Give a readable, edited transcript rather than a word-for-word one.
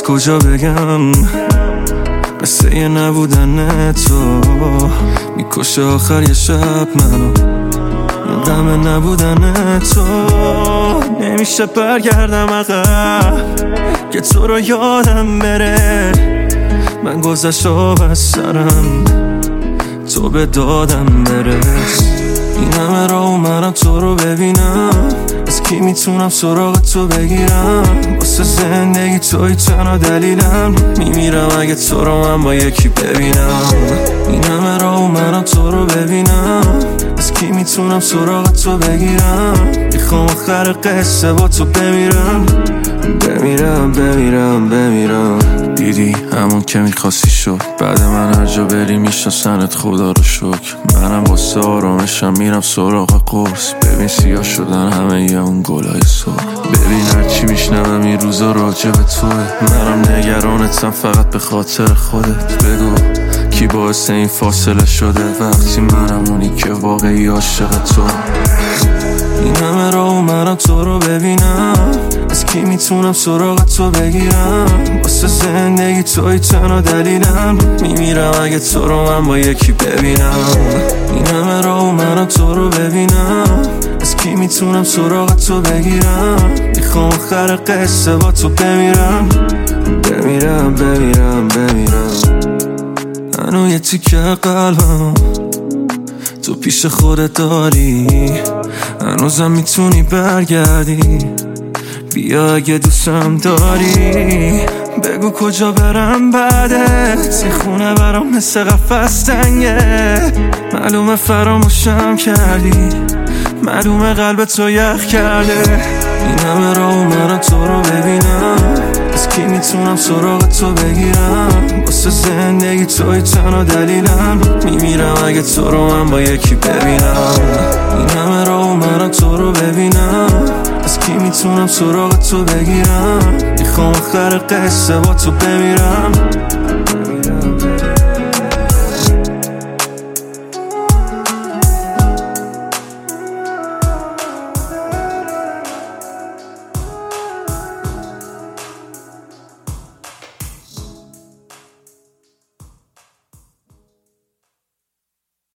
از کجا بگم قصه یه نبودن تو میکشه آخر یه شب منو، این غم نبودن تو. نمیشه برگردم عقب که تو رو یادم بره، من گذشتم از سرم تو به دادم برس. این همه راه اومدم تو رو ببینم، از کی میتونم سراغ تو بگیرم؟ واسه زندگی توی تنها دلیلم، میمیرم اگه تو رو من با یکی ببینم. این همه راه اومدم تو رو ببینم، از کی میتونم سراغ تو بگیرم؟ میخوام آخر قصه با تو بمیرم بمیرم بمیرم بمیرم. دیدی همون که میخواستی شد، بعد من هر جا بری میشناسنت خدا رو شکر. منم واسه آرامشم میرم سراغ قرص، ببین سیاه شدن همه یه اون گلای سرخ. ببین هرچی میشنوم این روزا راجع به توه، منم نگرانتم فقط به خاطر خودت. بگو کی باعث این فاصله شده وقتی منم اونی که واقعی عاشق تو. این همه راه اومدم تو رو ببینم، از کی میتونم سراغ تو بگیرم؟ واسه زندگی توی تنها دلیلم، میمیرم اگه تو رو من با یکی ببینم. این همه راه اومدم تو رو ببینم، از کی میتونم سراغ تو بگیرم؟ میخوام آخر قصه با تو بمیرم بمیرم بمیرم بمیرم. منو یه تیکه قلبم تو پیش خودت داری، هنوزم میتونی برگردی، بیا اگه دوستم داری. بگو کجا برم بعدت، این خونه برام مثل قفس تنگه. معلومه فراموشم کردی، معلومه قلب تو یخ کرده. این همه راه اومدم تو رو ببینم، از کی میتونم سراغ تو بگیرم؟ واسه زندگی توی تنها دلیلم، میمیرم اگه تو رو من با یکی ببینم. این همه راه اومدم تو رو ببینم، از کی میتونم سراغ تو بگیرم؟ میخوام آخر قصه با تو بمیرم